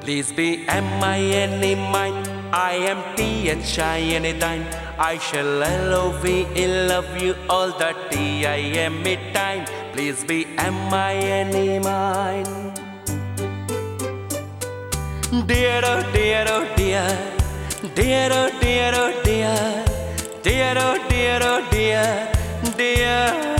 Please be M-I-N-E mine. I am T-H-I-N-E thine. I shall L-O-V-E love you all the T-I-M-E time. Please be M-I-N-E mine. Dear oh dear oh dear, dear oh dear oh dear, dear oh dear oh dear, dear.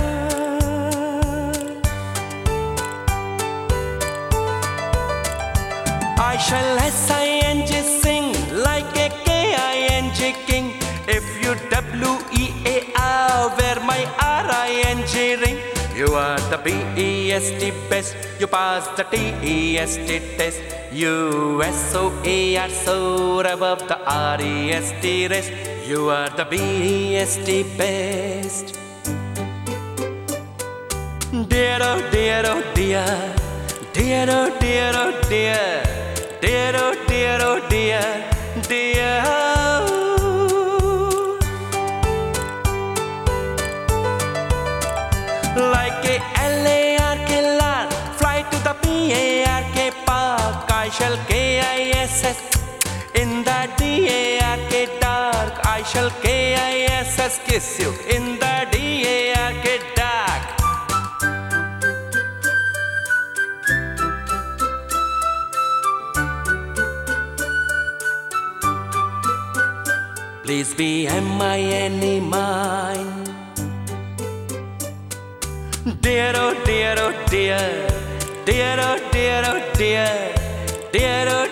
I shall S-I-N-G sing like a K-I-N-G king. If you W-E-A-R, wear my R-I-N-G ring. You are the B-E-S-T best, you pass the T-E-S-T test. You S-O-A-R soar above the R-E-S-T rest. You are the B-E-S-T best. Dear oh dear oh dear, dear oh dear oh dear, dear oh dear oh dear, dear. Like a L-A-R-K lark, fly to the P-A-R-K park. I shall K-I-S-S in the D-A-R-K dark. I shall K-I-S-S kiss you in the D-A-R-K dark. Please be M-I-N-E mine. Dear oh dear oh dear, dear oh dear oh dear, dear oh